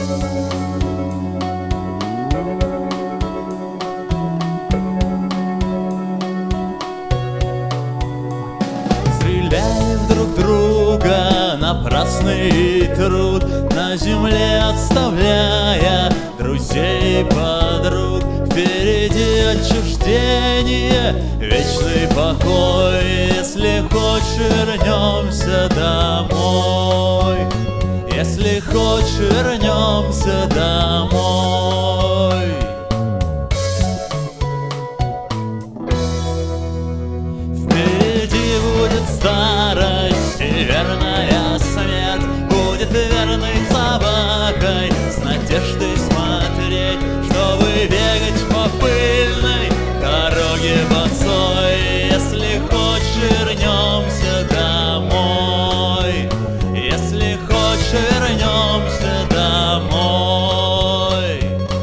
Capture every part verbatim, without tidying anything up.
Стреляем друг друга, напрасный труд, на земле оставляя друзей и подруг. Впереди отчуждение, вечный покой. Если хочешь, вернемся домой. Если хочешь, вернемся домой. Впереди будет старость и верная смерть. Будет верной собакой, с надеждой смотреть, чтобы бегать по пыльной дороге босой. Если хочешь, вернемся домой. Если хочешь, вернемся домой.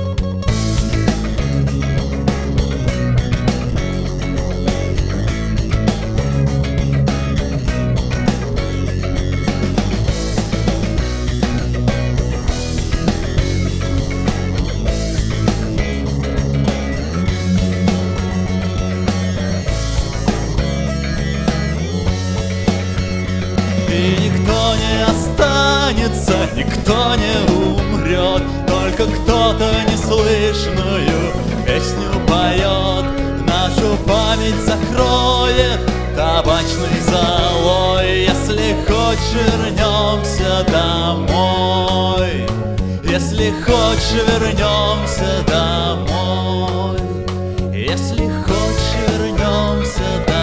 И никто не останется, никто не умрет, только кто-то неслышную песню поет. Нашу память закроет табачной золой. Если хочешь, вернемся домой. Если хочешь, вернемся домой. Если хочешь, вернемся домой.